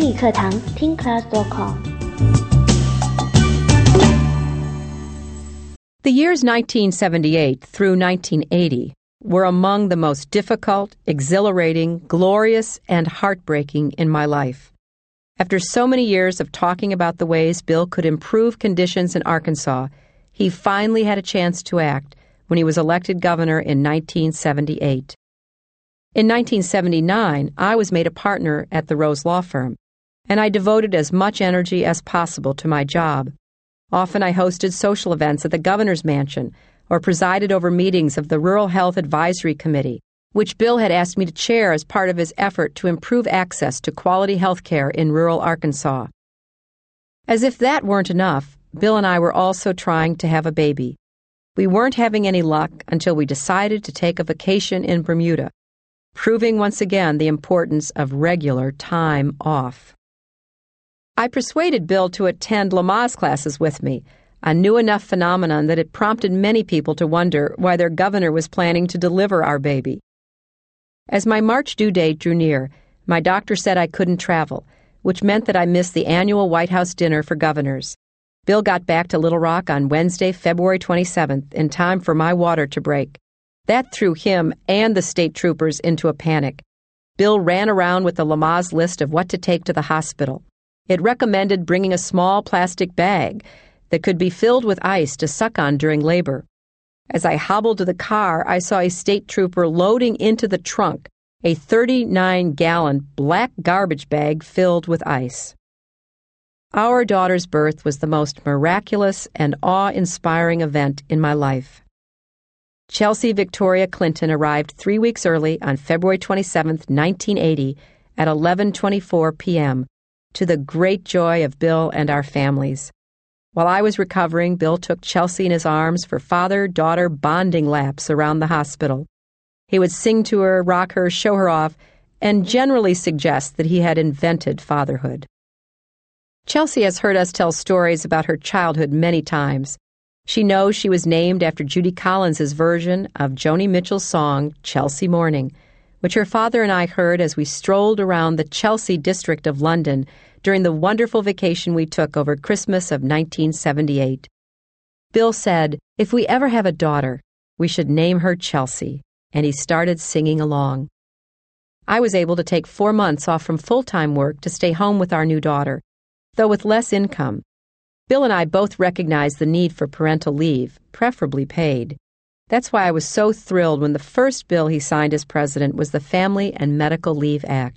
英语课堂听 class.com。 The years 1978 through 1980 were among the most difficult, exhilarating, glorious, and heartbreaking in my life. After so many years of talking about the ways Bill could improve conditions in Arkansas, he finally had a chance to act when he was elected governor in 1978. In 1979, I was made a partner at the Rose Law Firm, and I devoted as much energy as possible to my job. Often I hosted social events at the governor's mansion or presided over meetings of the Rural Health Advisory Committee, which Bill had asked me to chair as part of his effort to improve access to quality health care in rural Arkansas. As if that weren't enough, Bill and I were also trying to have a baby. We weren't having any luck until we decided to take a vacation in Bermuda, proving once again the importance of regular time off. I persuaded Bill to attend Lamaze classes with me, a new enough phenomenon that it prompted many people to wonder why their governor was planning to deliver our baby. As my March due date drew near, my doctor said I couldn't travel, which meant that I missed the annual White House dinner for governors. Bill got back to Little Rock on Wednesday, February 27th, in time for my water to break. That threw him and the state troopers into a panic. Bill ran around with the Lamaze list of what to take to the hospital. It recommended bringing a small plastic bag that could be filled with ice to suck on during labor. As I hobbled to the car, I saw a state trooper loading into the trunk a 39-gallon black garbage bag filled with ice. Our daughter's birth was the most miraculous and awe-inspiring event in my life. Chelsea Victoria Clinton arrived 3 weeks early on February 27, 1980, at 11:24 p.m., to the great joy of Bill and our families. While I was recovering, Bill took Chelsea in his arms for father-daughter bonding laps around the hospital. He would sing to her, rock her, show her off, and generally suggest that he had invented fatherhood. Chelsea has heard us tell stories about her childhood many times. She knows she was named after Judy Collins' version of Joni Mitchell's song, Chelsea Morning, which her father and I heard as we strolled around the Chelsea district of London during the wonderful vacation we took over Christmas of 1978. Bill said, "If we ever have a daughter, we should name her Chelsea," and he started singing along. I was able to take 4 months off from full-time work to stay home with our new daughter, though with less income. Bill and I both recognized the need for parental leave, preferably paid. That's why I was so thrilled when the first bill he signed as president was the Family and Medical Leave Act.